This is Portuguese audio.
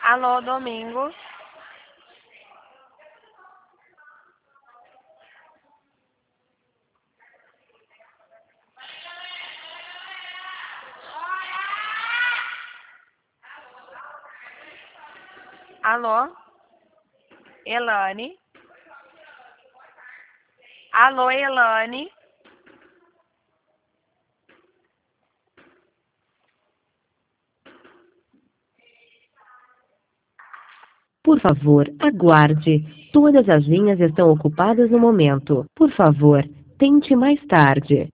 Alô, Domingos? Alô? Elane? Alô, Elane? Por favor, aguarde. Todas as linhas estão ocupadas no momento. Por favor, tente mais tarde.